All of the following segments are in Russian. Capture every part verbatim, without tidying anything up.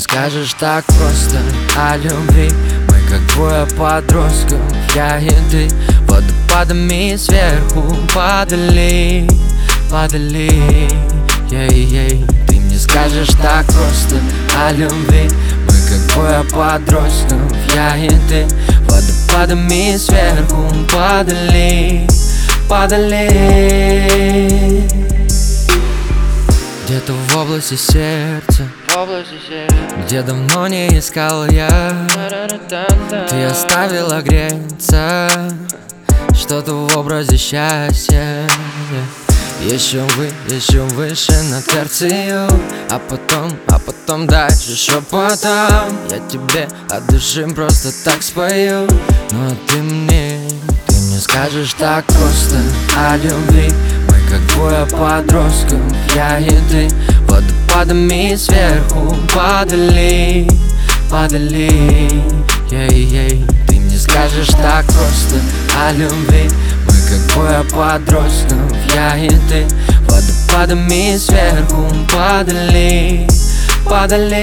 скажешь так просто о любви. Мы как двое подростков, я и ты, водопадами сверху падали, падали. Ей-ей, ты мне скажешь так просто о любви. Мы как двое подростков, я и ты, водопадами сверху падали, падали. Где-то в области сердца, где давно не искал я, ты оставила греться что-то в образе счастья. Еще вы, еще выше на терцию, а потом, а потом дальше шепотом я тебе от души просто так спою. Но ты мне, ты мне скажешь так просто о любви. Мы как двое подростков, я и ты, водопадами сверху падали, падали. Ей-ей, ты мне скажешь так просто о любви. Мы как двое подростков, я и ты, водопадами сверху падали, падали.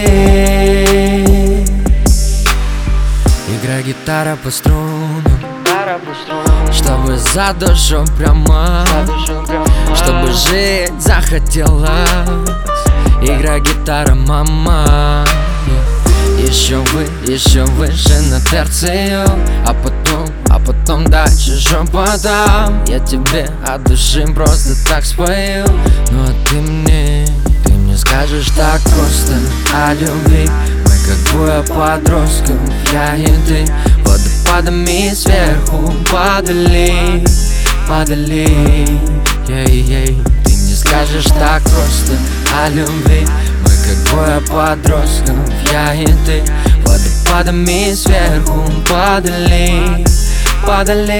Играй гитара по струнам, чтобы за душу прямо, чтобы жить захотелось. Играй гитара, мама. Еще вы, еще выше на терцию, а потом, а потом дальше шепотом я тебе от души просто так спою. Ну а ты мне, ты мне скажешь так просто о любви. Мы как двое подростков, я и ты, водопадами сверху падали, падали. Ей-ей, ты мне скажешь так просто о любви. Мы как двое подростков, я и ты, водопадами сверху падали, падали.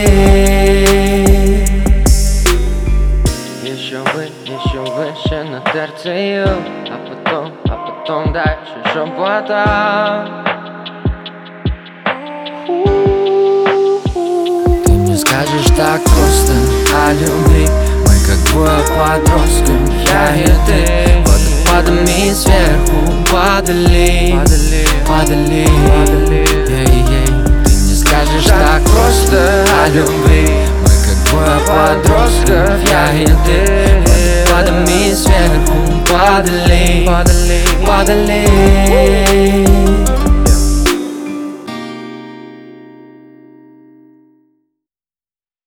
Еще вы, еще выше на терцию, а потом, а потом дальше шепотом. Ты мне скажешь так просто о любви. Мы как двое подростков, я и ты, водопадами сверху падали, падали. Ей-ей, ты мне скажешь так просто о любви. Мы как двое подростков, я и ты, водопадами сверху падали, падали.